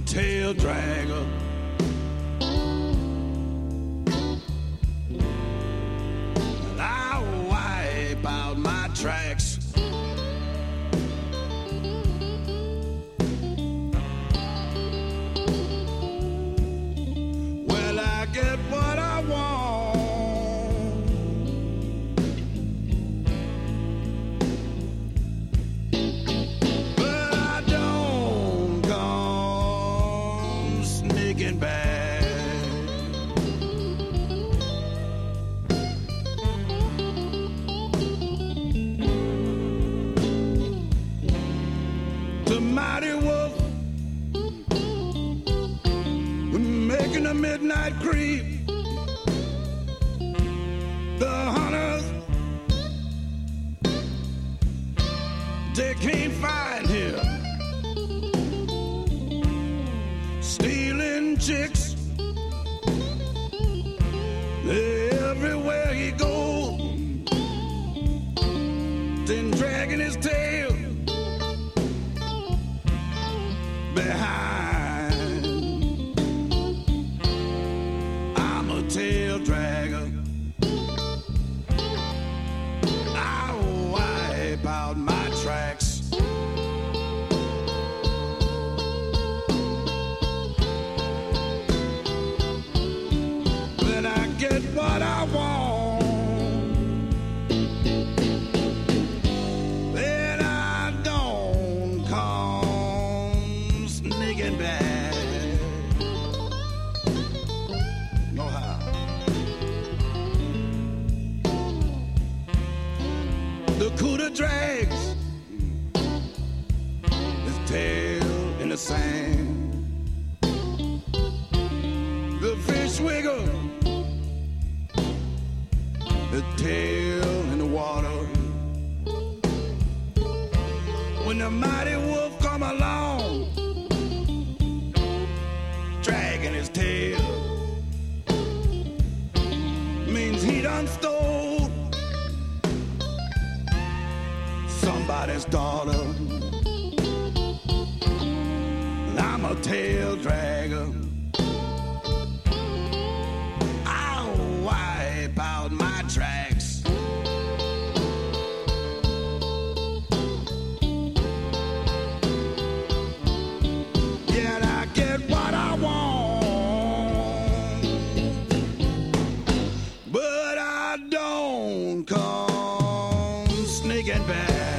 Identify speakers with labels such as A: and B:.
A: tail dragger. And I wipe out my tracks. Well, I get what I want, but I don't come sneaking back. The mighty wolf making a midnight creep. The hunters, they can't find him. Stealing chicks everywhere he goes, then dragging his tail behind. I'm a tail dragger. I wipe out my tracks. Then I get what I want. Then I don't come sneaking back. No how. The cooter drags his tail in the sand. The fish wiggle his tail in the water. When the mighty wolf come along, dragging his tail, means he done stole somebody's daughter. And I'm a tail dragger. I'll wipe out my tracks. Yet I get what I want, but I don't come sneaking back.